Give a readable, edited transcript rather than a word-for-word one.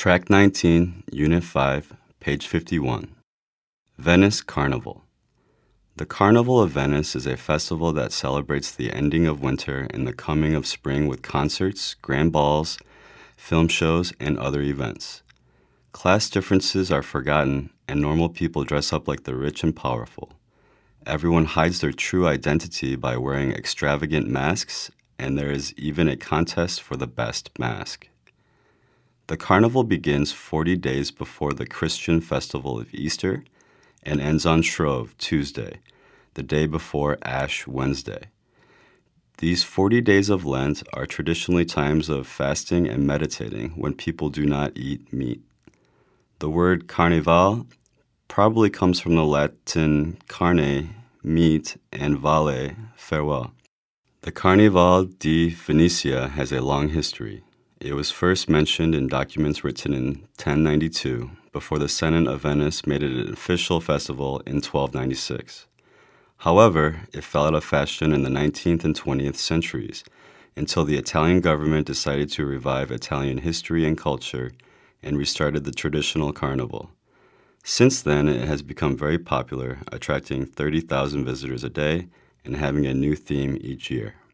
Track 19, Unit 5, page 51. Venice Carnival. The Carnival of Venice is a festival that celebrates the ending of winter and the coming of spring with concerts, grand balls, film shows, and other events. Class differences are forgotten, and normal people dress up like the rich and powerful. Everyone hides their true identity by wearing extravagant masks, and there is even a contest for the best mask. The carnival begins 40 days before the Christian festival of Easter and ends on Shrove Tuesday, the day before Ash Wednesday. These 40 days of Lent are traditionally times of fasting and meditating when people do not eat meat. The word carnival probably comes from the Latin carne, meat, and vale, farewell. The Carnival di Venetia has a long history. It was first mentioned in documents written in 1092 before the Senate of Venice made it an official festival in 1296. However, it fell out of fashion in the 19th and 20th centuries until the Italian government decided to revive Italian history and culture and restarted the traditional carnival. Since then, it has become very popular, attracting 30,000 visitors a day and having a new theme each year.